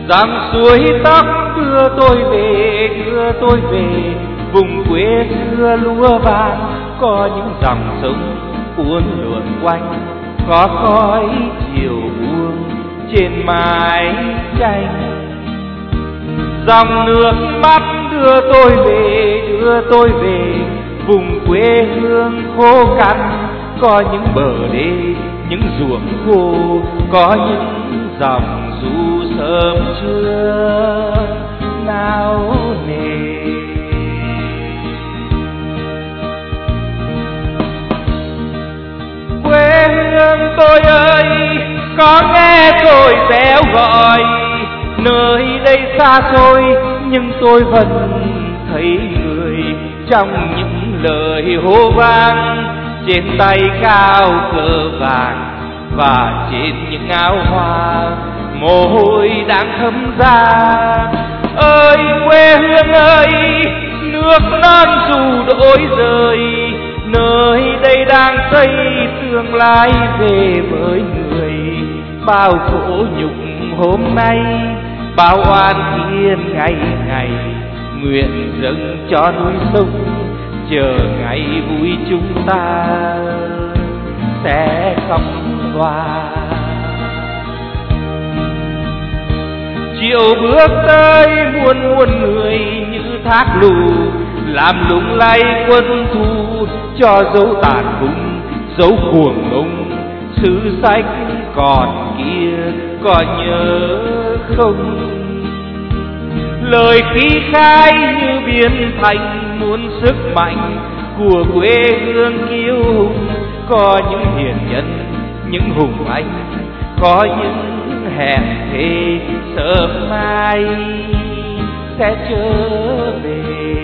Dòng suối tóc đưa tôi về vùng quê xưa lúa vàng. Có những dòng sông uốn lượn quanh, có khói chiều buông trên mái tranh. Dòng nước mắt đưa tôi về vùng quê hương khô cằn. Có những bờ đê, những ruộng khô, có những dòng du sớm trưa nao nề. Quê hương tôi ơi, có nghe tôi réo gọi, nơi đây xa xôi nhưng tôi vẫn thấy người trong những lời hô vang. Trên tay cao cờ vàng và trên những áo hoa mồ hôi đang thấm ra. Ơi quê hương ơi, nước non dù đổi rời, nơi đây đang xây tương lai về với người. Bao khổ nhục hôm nay, bao oan thiên ngày ngày, nguyện dâng cho núi sông, chờ ngày vui chúng ta sẽ khóc hoa. Chiều bước tới muôn muôn người như thác lù, làm lung lay quân thù cho dấu tàn khung, dấu cuồng ngông. Sử sách còn kia có nhớ không? Lời khí khai như biến thành muôn sức mạnh của quê hương kiêu hùng. Có những hiền nhân, những hùng anh, có những hẹn thề sớm mai sẽ trở về.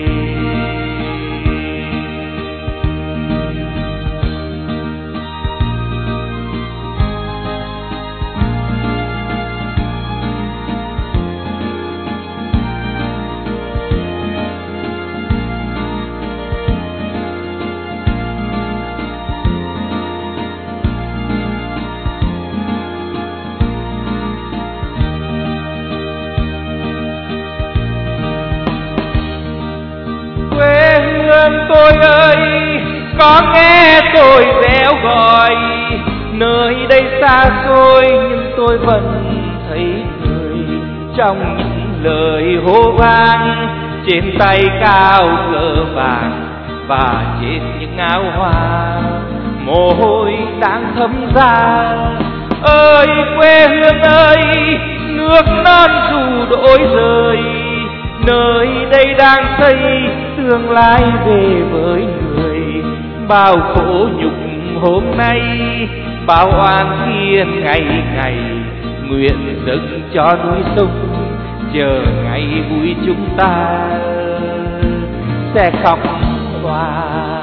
Tôi ơi, có nghe tôi réo gọi, nơi đây xa xôi nhưng tôi vẫn thấy người trong những lời hô vang. Trên tay cao cờ vàng và trên những áo hoa mồ hôi đang thấm ra. Ơi quê hương ơi, nước non dù đổi rời, nơi đây đang xây tương lai về với người. Bao khổ nhục hôm nay, bao oan thiên ngày ngày, nguyện dâng cho núi sông, chờ ngày vui chúng ta sẽ khóc hoa.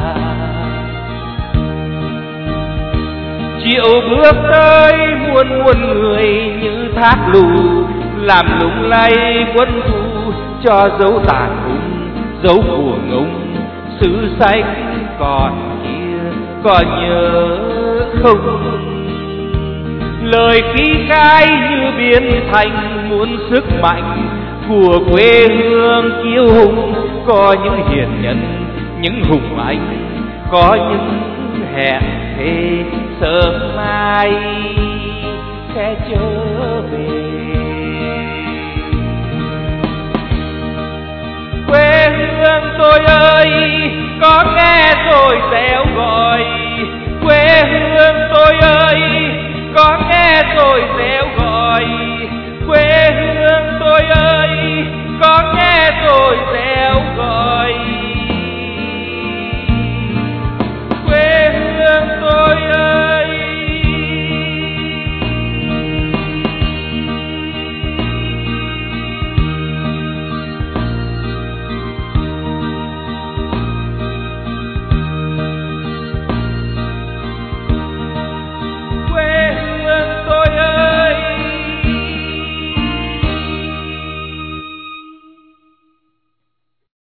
Chiều bước tới muôn muôn người như thác lù, làm lung lay quân thù cho dấu tàn khung, dấu của ngông. Sử sách còn kia có nhớ không? Lời khí khai như biến thành muôn sức mạnh của quê hương kiêu hùng. Có những hiền nhân, những hùng anh, có những hẹn thề sớm mai sẽ trở về. Quê hương tôi ơi, có nghe tôi réo gọi, quê hương tôi ơi, có nghe tôi réo gọi, quê hương tôi ơi, có nghe tôi réo